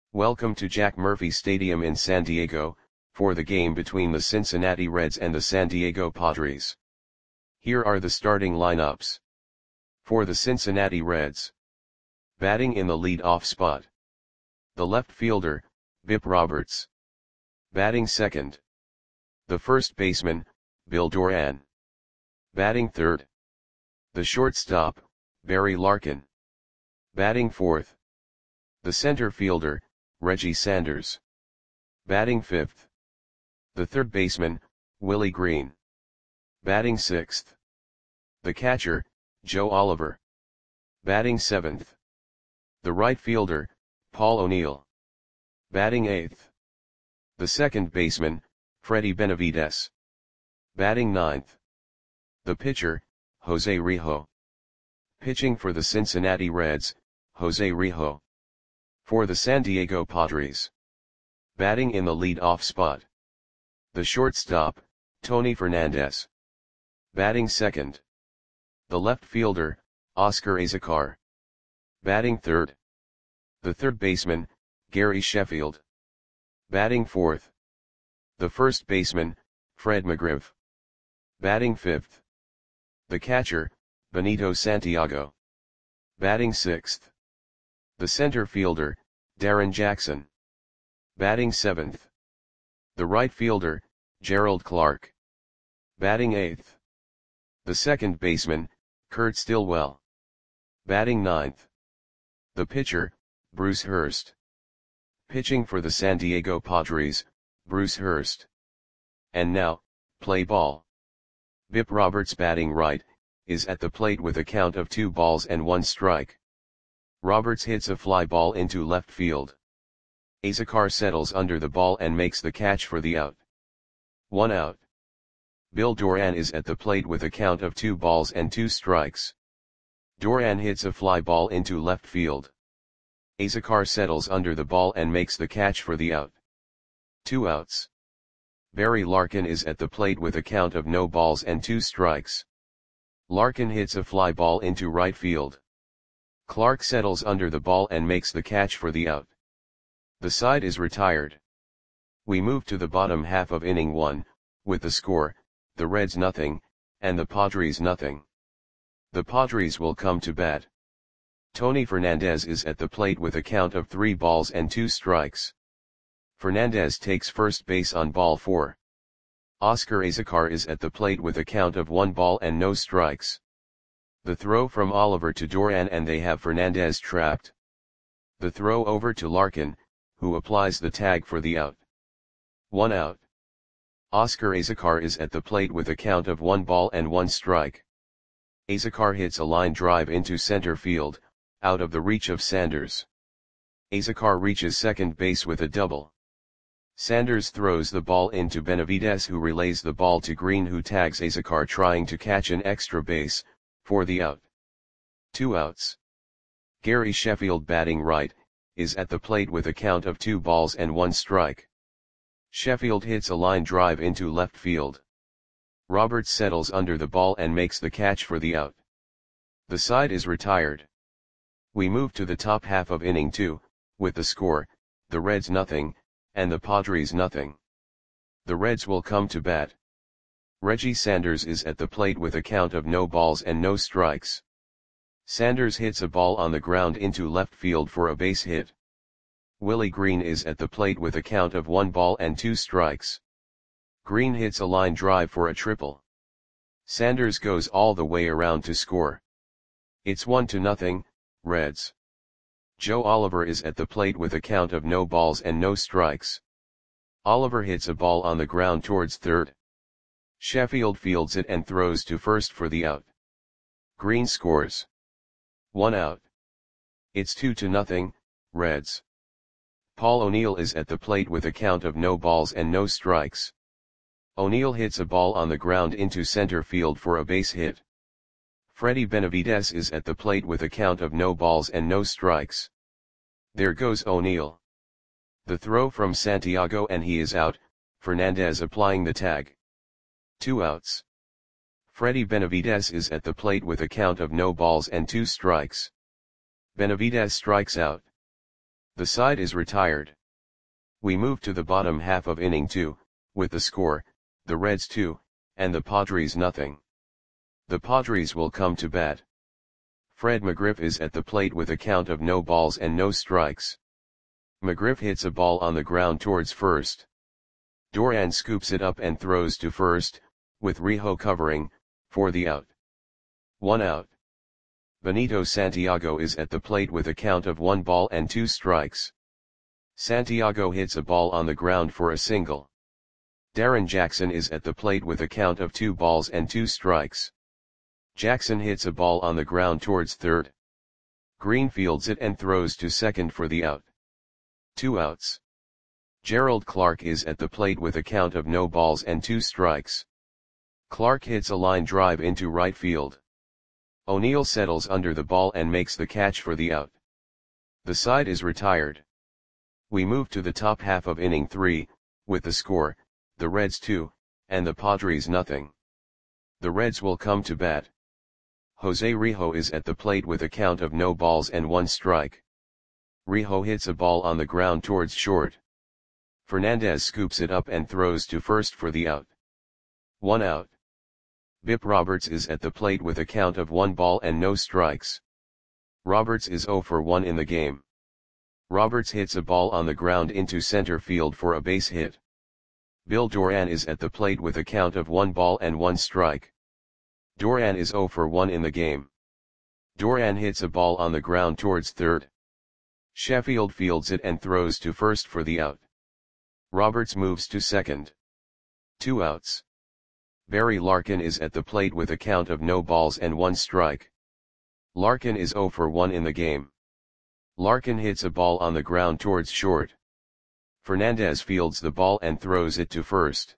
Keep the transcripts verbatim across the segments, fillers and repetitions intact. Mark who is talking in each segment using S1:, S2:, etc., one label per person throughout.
S1: Welcome to Jack Murphy Stadium in San Diego, for the game between the Cincinnati Reds and the San Diego Padres. Here are the starting lineups. For the Cincinnati Reds. Batting in the lead-off spot. The left fielder, Bip Roberts. Batting second. The first baseman, Bill Doran. Batting third. The shortstop, Barry Larkin. Batting fourth. The center fielder, Reggie Sanders. Batting fifth. The third baseman, Willie Green. Batting sixth. The catcher, Joe Oliver. Batting seventh. The right fielder, Paul O'Neill. Batting eighth. The second baseman, Freddie Benavides. Batting ninth. The pitcher, Jose Rijo. Pitching for the Cincinnati Reds, Jose Rijo. For the San Diego Padres. Batting in the lead-off spot. The shortstop, Tony Fernandez. Batting second. The left fielder, Oscar Azocar. Batting third. The third baseman, Gary Sheffield. Batting fourth. The first baseman, Fred McGriff. Batting fifth. The catcher, Benito Santiago. Batting sixth. The center fielder, Darren Jackson. Batting seventh. The right fielder, Gerald Clark. Batting eighth. The second baseman, Kurt Stillwell. Batting ninth. The pitcher, Bruce Hurst. Pitching for the San Diego Padres, Bruce Hurst. And now, play ball. Bip Roberts batting right, is at the plate with a count of two balls and one strike. Roberts hits a fly ball into left field. Azocar settles under the ball and makes the catch for the out. One out. Bill Doran is at the plate with a count of two balls and two strikes. Doran hits a fly ball into left field. Azocar settles under the ball and makes the catch for the out. Two outs. Barry Larkin is at the plate with a count of no balls and two strikes. Larkin hits a fly ball into right field. Clark settles under the ball and makes the catch for the out. The side is retired. We move to the bottom half of inning one, with the score, the Reds nothing, and the Padres nothing. The Padres will come to bat. Tony Fernandez is at the plate with a count of three balls and two strikes. Fernandez takes first base on ball four. Oscar Azocar is at the plate with a count of one ball and no strikes. The throw from Oliver to Doran and they have Fernandez trapped. The throw over to Larkin, who applies the tag for the out. One out. Oscar Azocar is at the plate with a count of one ball and one strike. Azocar hits a line drive into center field, out of the reach of Sanders. Azocar reaches second base with a double. Sanders throws the ball into Benavides, who relays the ball to Green, who tags Azocar trying to catch an extra base, for the out. Two outs. Gary Sheffield batting right, is at the plate with a count of two balls and one strike. Sheffield hits a line drive into left field. Roberts settles under the ball and makes the catch for the out. The side is retired. We move to the top half of inning two, with the score, the Reds nothing, and the Padres nothing. The Reds will come to bat. Reggie Sanders is at the plate with a count of no balls and no strikes. Sanders hits a ball on the ground into left field for a base hit. Willie Green is at the plate with a count of one ball and two strikes. Green hits a line drive for a triple. Sanders goes all the way around to score. It's one to nothing, Reds. Joe Oliver is at the plate with a count of no balls and no strikes. Oliver hits a ball on the ground towards third. Sheffield fields it and throws to first for the out. Green scores. One out. It's two to nothing, Reds. Paul O'Neill is at the plate with a count of no balls and no strikes. O'Neill hits a ball on the ground into center field for a base hit. Freddie Benavides is at the plate with a count of no balls and no strikes. There goes O'Neill. The throw from Santiago and he is out, Fernandez applying the tag. Two outs. Freddie Benavides is at the plate with a count of no balls and two strikes. Benavides strikes out. The side is retired. We move to the bottom half of inning two, with the score, the Reds two, and the Padres nothing. The Padres will come to bat. Fred McGriff is at the plate with a count of no balls and no strikes. McGriff hits a ball on the ground towards first. Duran scoops it up and throws to first, with Rijo covering, for the out. One out. Benito Santiago is at the plate with a count of one ball and two strikes. Santiago hits a ball on the ground for a single. Darren Jackson is at the plate with a count of two balls and two strikes. Jackson hits a ball on the ground towards third. Green fields it and throws to second for the out. Two outs. Gerald Clark is at the plate with a count of no balls and two strikes. Clark hits a line drive into right field. O'Neill settles under the ball and makes the catch for the out. The side is retired. We move to the top half of inning three, with the score, the Reds two, and the Padres nothing. The Reds will come to bat. Jose Rijo is at the plate with a count of no balls and one strike. Rijo hits a ball on the ground towards short. Fernandez scoops it up and throws to first for the out. One out. Bip Roberts is at the plate with a count of one ball and no strikes. Roberts is zero for one in the game. Roberts hits a ball on the ground into center field for a base hit. Bill Duran is at the plate with a count of one ball and one strike. Duran is zero for one in the game. Duran hits a ball on the ground towards third. Sheffield fields it and throws to first for the out. Roberts moves to second. Two outs. Barry Larkin is at the plate with a count of no balls and one strike. Larkin is zero for one in the game. Larkin hits a ball on the ground towards short. Fernandez fields the ball and throws it to first.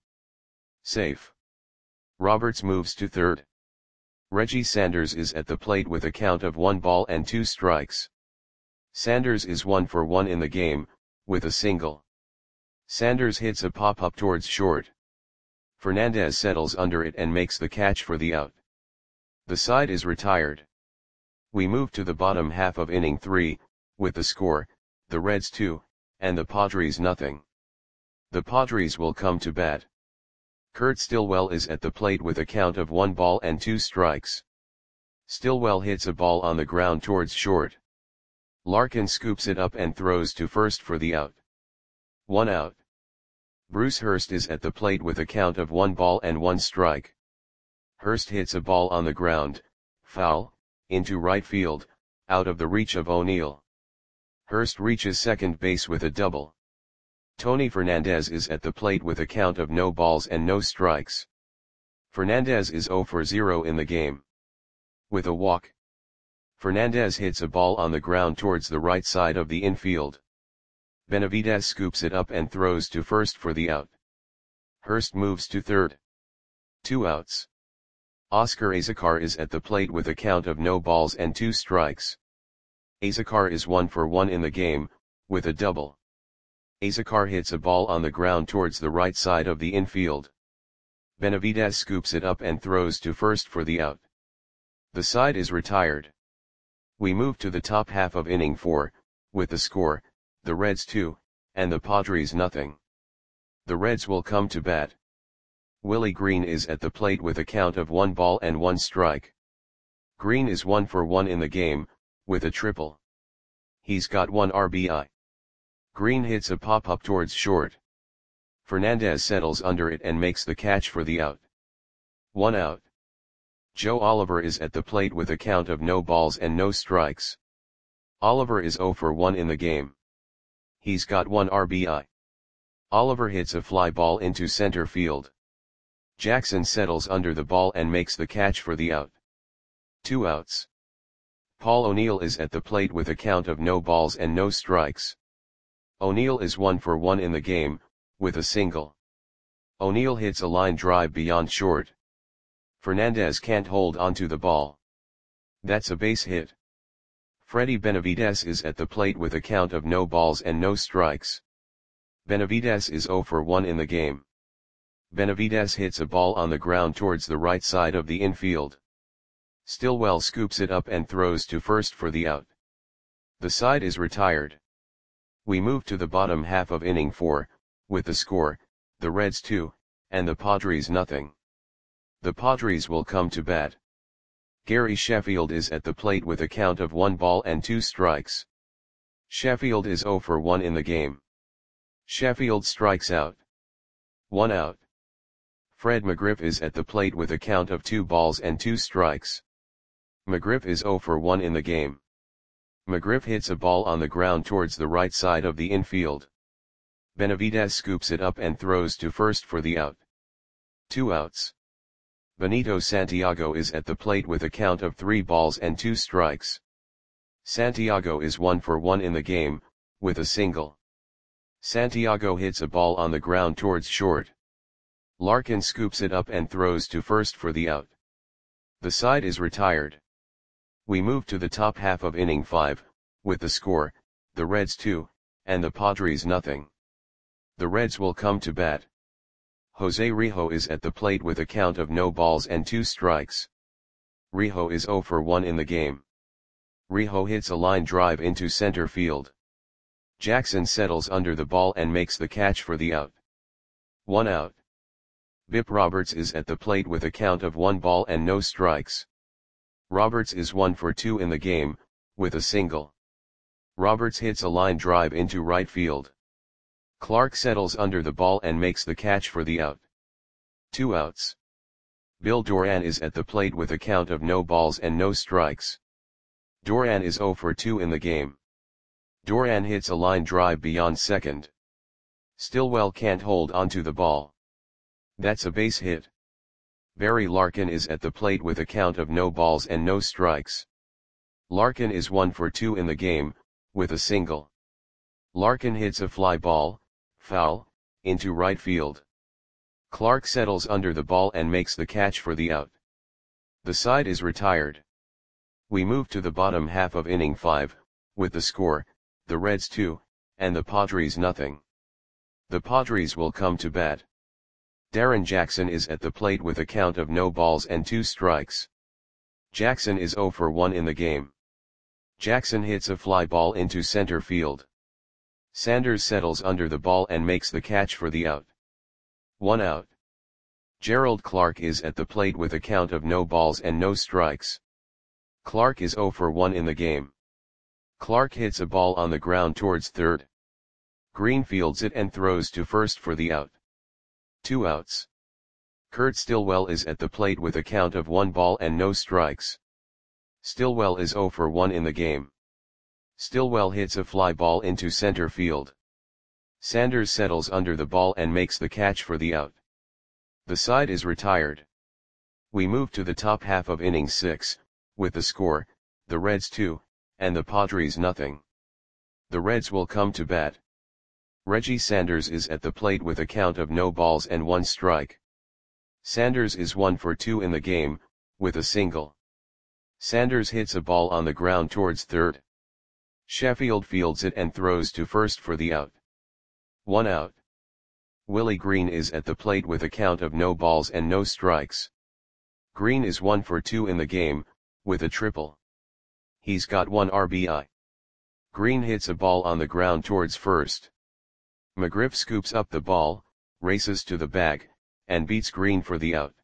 S1: Safe. Roberts moves to third. Reggie Sanders is at the plate with a count of one ball and two strikes. Sanders is one for one in the game, with a single. Sanders hits a pop-up towards short. Fernandez settles under it and makes the catch for the out. The side is retired. We move to the bottom half of inning three, with the score, the Reds two, and the Padres nothing. The Padres will come to bat. Kurt Stillwell is at the plate with a count of one ball and two strikes. Stillwell hits a ball on the ground towards short. Larkin scoops it up and throws to first for the out. One out. Bruce Hurst is at the plate with a count of one ball and one strike. Hurst hits a ball on the ground, foul, into right field, out of the reach of O'Neill. Hurst reaches second base with a double. Tony Fernandez is at the plate with a count of no balls and no strikes. Fernandez is zero for zero in the game. With a walk. Fernandez hits a ball on the ground towards the right side of the infield. Benavidez scoops it up and throws to first for the out. Hurst moves to third. Two outs. Oscar Azocar is at the plate with a count of no balls and two strikes. Azocar is one for one in the game, with a double. Azocar hits a ball on the ground towards the right side of the infield. Benavidez scoops it up and throws to first for the out. The side is retired. We move to the top half of inning four, with the score, the Reds two, and the Padres nothing. The Reds will come to bat. Willie Green is at the plate with a count of one ball and one strike. Green is one for one in the game, with a triple. He's got one R B I. Green hits a pop-up towards short. Fernandez settles under it and makes the catch for the out. One out. Joe Oliver is at the plate with a count of no balls and no strikes. Oliver is zero for one in the game. He's got one R B I. Oliver hits a fly ball into center field. Jackson settles under the ball and makes the catch for the out. Two outs. Paul O'Neill is at the plate with a count of no balls and no strikes. O'Neill is one for one in the game, with a single. O'Neill hits a line drive beyond short. Fernandez can't hold onto the ball. That's a base hit. Freddie Benavidez is at the plate with a count of no balls and no strikes. Benavidez is zero for one in the game. Benavidez hits a ball on the ground towards the right side of the infield. Stillwell scoops it up and throws to first for the out. The side is retired. We move to the bottom half of inning four, with the score, the Reds two, and the Padres nothing. The Padres will come to bat. Gary Sheffield is at the plate with a count of one ball and two strikes. Sheffield is zero for one in the game. Sheffield strikes out. One out. Fred McGriff is at the plate with a count of two balls and two strikes. McGriff is zero for one in the game. McGriff hits a ball on the ground towards the right side of the infield. Benavidez scoops it up and throws to first for the out. Two outs. Benito Santiago is at the plate with a count of three balls and two strikes. Santiago is one for one in the game, with a single. Santiago hits a ball on the ground towards short. Larkin scoops it up and throws to first for the out. The side is retired. We move to the top half of inning five, with the score, the Reds two, and the Padres nothing. The Reds will come to bat. Jose Rijo is at the plate with a count of no balls and two strikes. Rijo is zero for one in the game. Rijo hits a line drive into center field. Jackson settles under the ball and makes the catch for the out. One out. Bip Roberts is at the plate with a count of one ball and no strikes. Roberts is one for two in the game, with a single. Roberts hits a line drive into right field. Clark settles under the ball and makes the catch for the out. Two outs. Bill Doran is at the plate with a count of no balls and no strikes. Doran is zero for two in the game. Doran hits a line drive beyond second. Stillwell can't hold onto the ball. That's a base hit. Barry Larkin is at the plate with a count of no balls and no strikes. Larkin is one for two in the game, with a single. Larkin hits a fly ball, foul, into right field. Clark settles under the ball and makes the catch for the out. The side is retired. We move to the bottom half of inning five, with the score, the Reds two, and the Padres nothing. The Padres will come to bat. Darren Jackson is at the plate with a count of no balls and two strikes. Jackson is zero for one in the game. Jackson hits a fly ball into center field. Sanders settles under the ball and makes the catch for the out. One out. Gerald Clark is at the plate with a count of no balls and no strikes. Clark is zero for one in the game. Clark hits a ball on the ground towards third. Green fields it and throws to first for the out. Two outs. Kurt Stillwell is at the plate with a count of one ball and no strikes. Stillwell is zero for one in the game. Stillwell hits a fly ball into center field. Sanders settles under the ball and makes the catch for the out. The side is retired. We move to the top half of inning six, with the score, the Reds two, and the Padres nothing. The Reds will come to bat. Reggie Sanders is at the plate with a count of no balls and one strike. Sanders is one for two in the game, with a single. Sanders hits a ball on the ground towards third. Sheffield fields it and throws to first for the out. One out. Willie Green is at the plate with a count of no balls and no strikes. Green is one for two in the game, with a triple. He's got one R B I. Green hits a ball on the ground towards first. McGriff scoops up the ball, races to the bag, and beats Green for the out.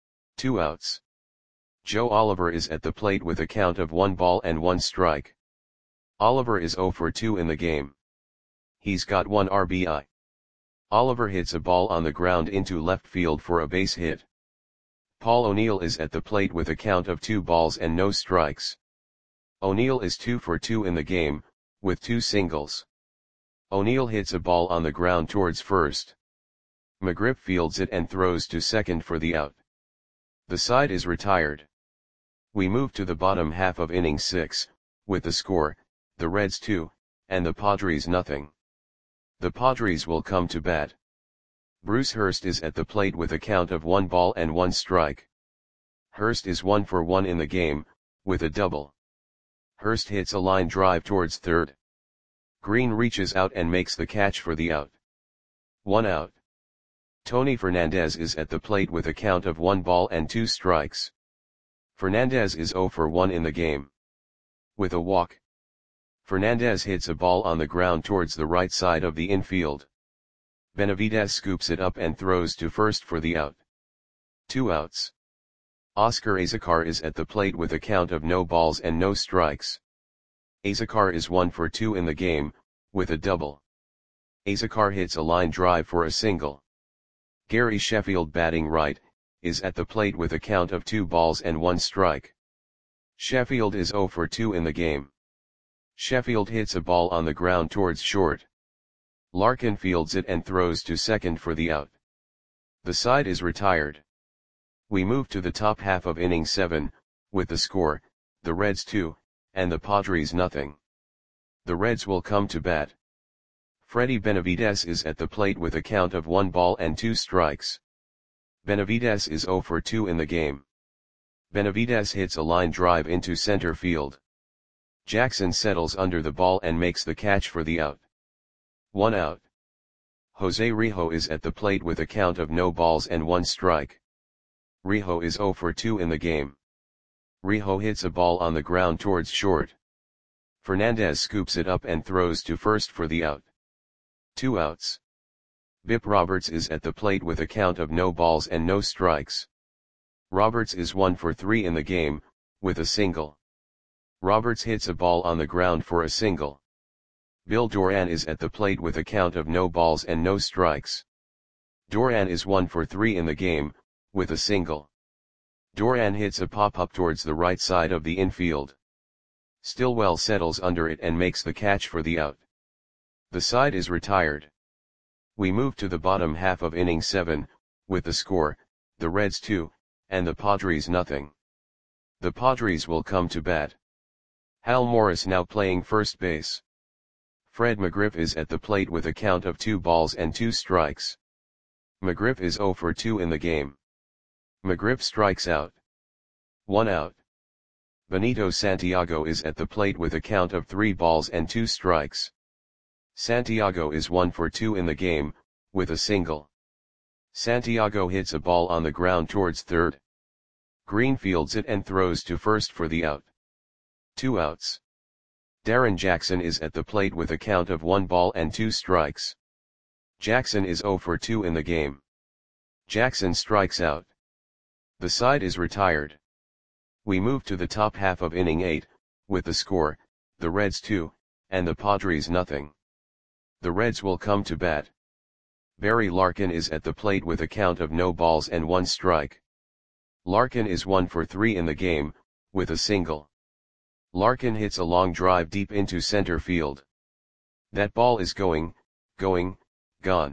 S1: Two outs. Joe Oliver is at the plate with a count of one ball and one strike. Oliver is zero for two in the game. He's got one R B I. Oliver hits a ball on the ground into left field for a base hit. Paul O'Neill is at the plate with a count of two balls and no strikes. O'Neill is two for two in the game, with two singles. O'Neill hits a ball on the ground towards first. McGriff fields it and throws to second for the out. The side is retired. We move to the bottom half of inning six, with the score, the Reds two, and the Padres nothing. The Padres will come to bat. Bruce Hurst is at the plate with a count of one ball and one strike. Hurst is one for one in the game, with a double. Hurst hits a line drive towards third. Green reaches out and makes the catch for the out. One out. Tony Fernandez is at the plate with a count of one ball and two strikes. Fernandez is zero for one in the game. With a walk. Fernandez hits a ball on the ground towards the right side of the infield. Benavidez scoops it up and throws to first for the out. Two outs. Oscar Azocar is at the plate with a count of no balls and no strikes. Azocar is one for two in the game, with a double. Azocar hits a line drive for a single. Gary Sheffield, batting right, is at the plate with a count of two balls and one strike. Sheffield is zero for two in the game. Sheffield hits a ball on the ground towards short. Larkin fields it and throws to second for the out. The side is retired. We move to the top half of inning seven, with the score, the Reds two, and the Padres nothing. The Reds will come to bat. Freddy Benavidez is at the plate with a count of one ball and two strikes. Benavidez is zero for two in the game. Benavidez hits a line drive into center field. Jackson settles under the ball and makes the catch for the out. One out. Jose Rijo is at the plate with a count of no balls and one strike. Rijo is zero for two in the game. Rijo hits a ball on the ground towards short. Fernandez scoops it up and throws to first for the out. Two outs. Bip Roberts is at the plate with a count of no balls and no strikes. Roberts is one for three in the game, with a single. Roberts hits a ball on the ground for a single. Bill Doran is at the plate with a count of no balls and no strikes. Doran is one for three in the game, with a single. Doran hits a pop-up towards the right side of the infield. Stillwell settles under it and makes the catch for the out. The side is retired. We move to the bottom half of inning seven, with the score, the Reds two, and the Padres nothing. The Padres will come to bat. Hal Morris now playing first base. Fred McGriff is at the plate with a count of two balls and two strikes. McGriff is zero for two in the game. McGriff strikes out. One out. Benito Santiago is at the plate with a count of three balls and two strikes. Santiago is one for two in the game, with a single. Santiago hits a ball on the ground towards third. Green fields it and throws to first for the out. Two outs. Darren Jackson is at the plate with a count of one ball and two strikes. Jackson is zero for two in the game. Jackson strikes out. The side is retired. We move to the top half of inning eight, with the score, the Reds two, and the Padres nothing. The Reds will come to bat. Barry Larkin is at the plate with a count of no balls and one strike. Larkin is one for three in the game, with a single. Larkin hits a long drive deep into center field. That ball is going, going, gone.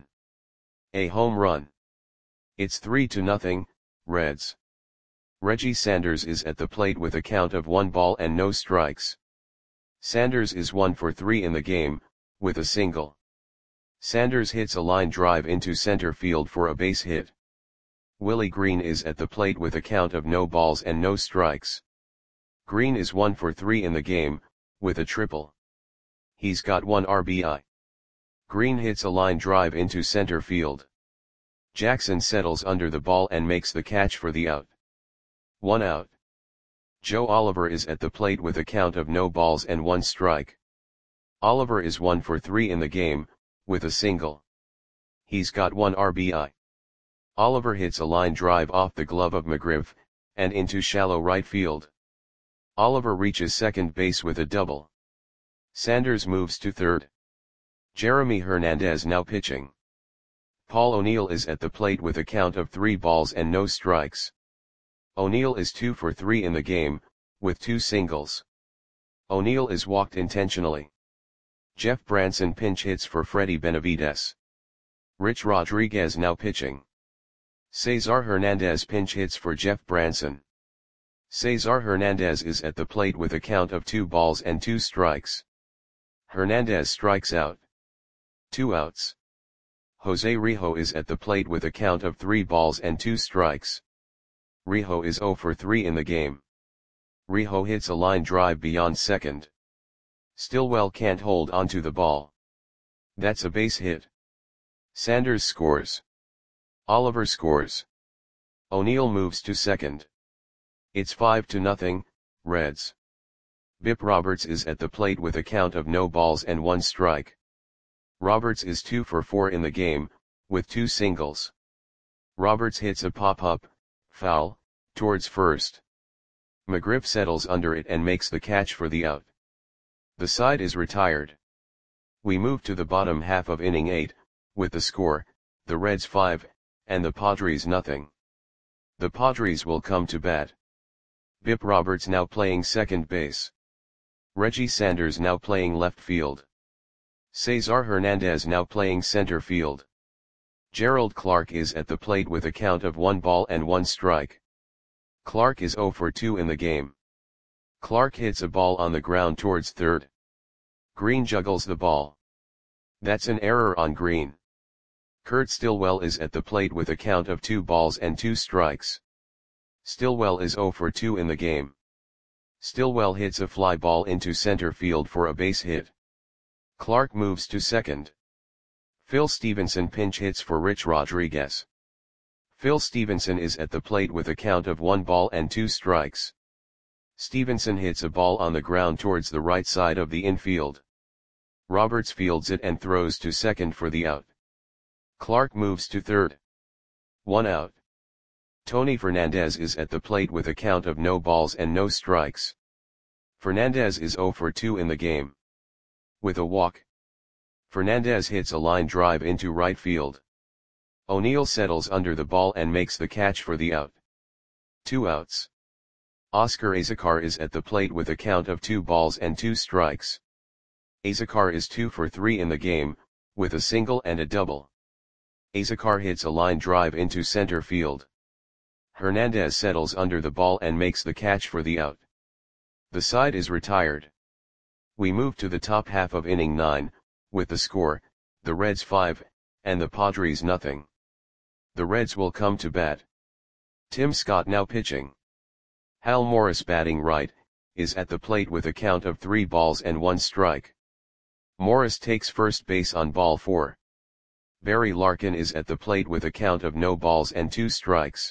S1: A home run. It's three to nothing, Reds. Reggie Sanders is at the plate with a count of one ball and no strikes. Sanders is one for three in the game, with a single. Sanders hits a line drive into center field for a base hit. Willie Green is at the plate with a count of no balls and no strikes. Green is one for three in the game, with a triple. He's got one R B I. Green hits a line drive into center field. Jackson settles under the ball and makes the catch for the out. One out. Joe Oliver is at the plate with a count of no balls and one strike. Oliver is one for three in the game, with a single. He's got one R B I. Oliver hits a line drive off the glove of McGriff, and into shallow right field. Oliver reaches second base with a double. Sanders moves to third. Jeremy Hernandez now pitching. Paul O'Neill is at the plate with a count of three balls and no strikes. O'Neill is two for three in the game, with two singles. O'Neill is walked intentionally. Jeff Branson pinch hits for Freddy Benavidez. Rich Rodriguez now pitching. Cesar Hernandez pinch hits for Jeff Branson. Cesar Hernandez is at the plate with a count of two balls and two strikes. Hernandez strikes out. Two outs. Jose Rijo is at the plate with a count of three balls and two strikes. Rijo is zero for three in the game. Rijo hits a line drive beyond second. Stillwell can't hold onto the ball. That's a base hit. Sanders scores. Oliver scores. O'Neill moves to second. It's five to nothing, Reds. Bip Roberts is at the plate with a count of no balls and one strike. Roberts is two for four in the game, with two singles. Roberts hits a pop-up, foul, towards first. McGriff settles under it and makes the catch for the out. The side is retired. We move to the bottom half of inning eight, with the score, the Reds five, and the Padres nothing. The Padres will come to bat. Bip Roberts now playing second base. Reggie Sanders now playing left field. Cesar Hernandez now playing center field. Gerald Clark is at the plate with a count of one ball and one strike. Clark is zero for two in the game. Clark hits a ball on the ground towards third. Green juggles the ball. That's an error on Green. Kurt Stillwell is at the plate with a count of two balls and two strikes. Stillwell is zero for two in the game. Stillwell hits a fly ball into center field for a base hit. Clark moves to second. Phil Stevenson pinch hits for Rich Rodriguez. Phil Stevenson is at the plate with a count of one ball and two strikes. Stevenson hits a ball on the ground towards the right side of the infield. Roberts fields it and throws to second for the out. Clark moves to third. One out. Tony Fernandez is at the plate with a count of no balls and no strikes. Fernandez is zero for two in the game. With a walk, Fernandez hits a line drive into right field. O'Neill settles under the ball and makes the catch for the out. Two outs. Oscar Azocar is at the plate with a count of two balls and two strikes. Azocar is two for three in the game, with a single and a double. Azocar hits a line drive into center field. Hernandez settles under the ball and makes the catch for the out. The side is retired. We move to the top half of inning nine, with the score, the Reds five, and the Padres nothing. The Reds will come to bat. Tim Scott now pitching. Hal Morris batting right, is at the plate with a count of three balls and one strike. Morris takes first base on ball four. Barry Larkin is at the plate with a count of no balls and two strikes.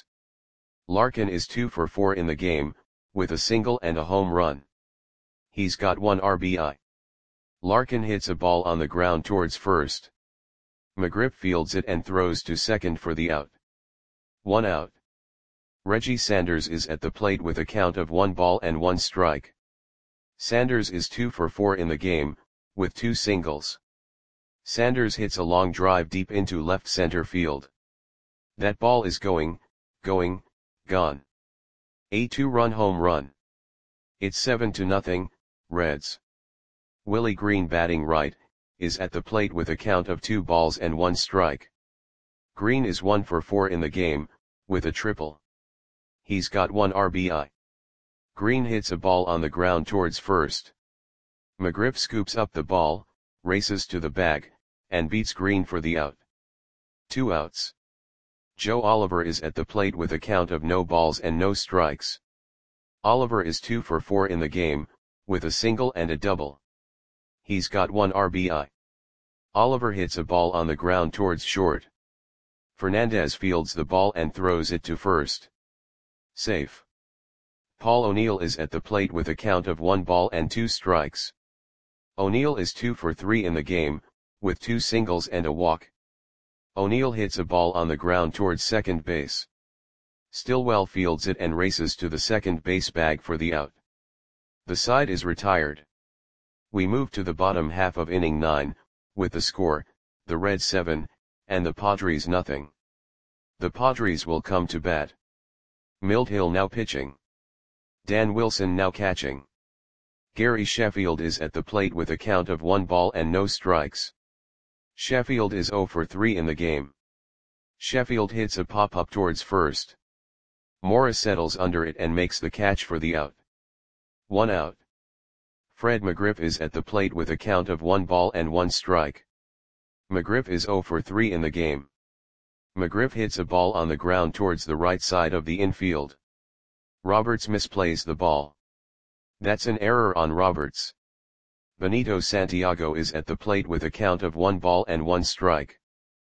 S1: Larkin is two for four in the game, with a single and a home run. He's got one R B I. Larkin hits a ball on the ground towards first. McGriff fields it and throws to second for the out. One out. Reggie Sanders is at the plate with a count of one ball and one strike. Sanders is two for four in the game, with two singles. Sanders hits a long drive deep into left center field. That ball is going, going, gone. A two-run home run. It's seven to nothing, Reds. Willie Green batting right, is at the plate with a count of two balls and one strike. Green is one for four in the game, with a triple. He's got one R B I. Green hits a ball on the ground towards first. McGriff scoops up the ball, races to the bag, and beats Green for the out. Two outs. Joe Oliver is at the plate with a count of no balls and no strikes. Oliver is two for four in the game, with a single and a double. He's got one R B I. Oliver hits a ball on the ground towards short. Fernandez fields the ball and throws it to first. Safe. Paul O'Neill is at the plate with a count of one ball and two strikes. O'Neill is two for three in the game, with two singles and a walk. O'Neill hits a ball on the ground towards second base. Stillwell fields it and races to the second base bag for the out. The side is retired. We move to the bottom half of inning nine, with the score, the Reds seven, and the Padres nothing. The Padres will come to bat. Milt Hill now pitching. Dan Wilson now catching. Gary Sheffield is at the plate with a count of one ball and no strikes. Sheffield is zero for three in the game. Sheffield hits a pop-up towards first. Morris settles under it and makes the catch for the out. One out. Fred McGriff is at the plate with a count of one ball and one strike. McGriff is zero for three in the game. McGriff hits a ball on the ground towards the right side of the infield. Roberts misplays the ball. That's an error on Roberts. Benito Santiago is at the plate with a count of one ball and one strike.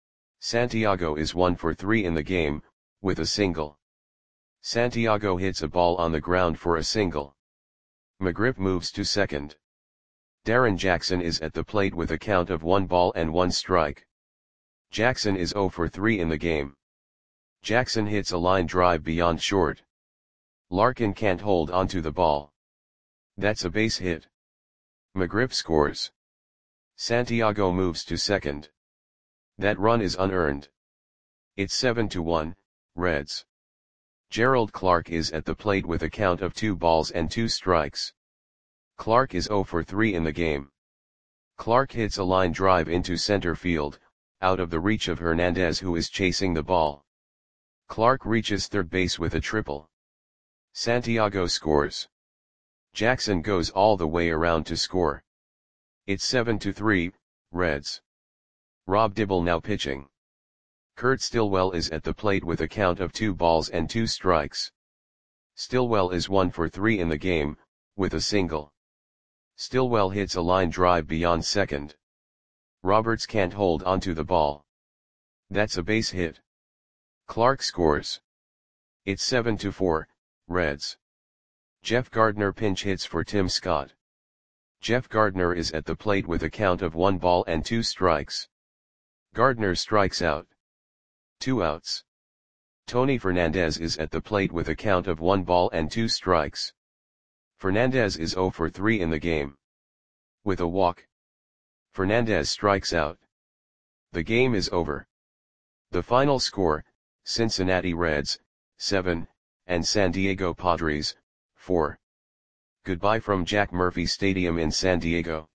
S1: Santiago is one for three in the game, with a single. Santiago hits a ball on the ground for a single. McGriff moves to second. Darren Jackson is at the plate with a count of one ball and one strike. Jackson is zero for three in the game. Jackson hits a line drive beyond short. Larkin can't hold onto the ball. That's a base hit. McGriff scores. Santiago moves to second. That run is unearned. It's seven to one, Reds. Gerald Clark is at the plate with a count of two balls and two strikes. Clark is zero for three in the game. Clark hits a line drive into center field, out of the reach of Hernandez, who is chasing the ball. Clark reaches third base with a triple. Santiago scores. Jackson goes all the way around to score. It's seven to three, Reds. Rob Dibble now pitching. Kurt Stillwell is at the plate with a count of two balls and two strikes. Stillwell is one for three in the game, with a single. Stillwell hits a line drive beyond second. Roberts can't hold onto the ball. That's a base hit. Clark scores. It's seven to four, Reds. Jeff Gardner pinch hits for Tim Scott. Jeff Gardner is at the plate with a count of one ball and two strikes. Gardner strikes out. Two outs. Tony Fernandez is at the plate with a count of one ball and two strikes. Fernandez is zero for three in the game. With a walk, Fernandez strikes out. The game is over. The final score, Cincinnati Reds, seven, and San Diego Padres, four. Goodbye from Jack Murphy Stadium in San Diego.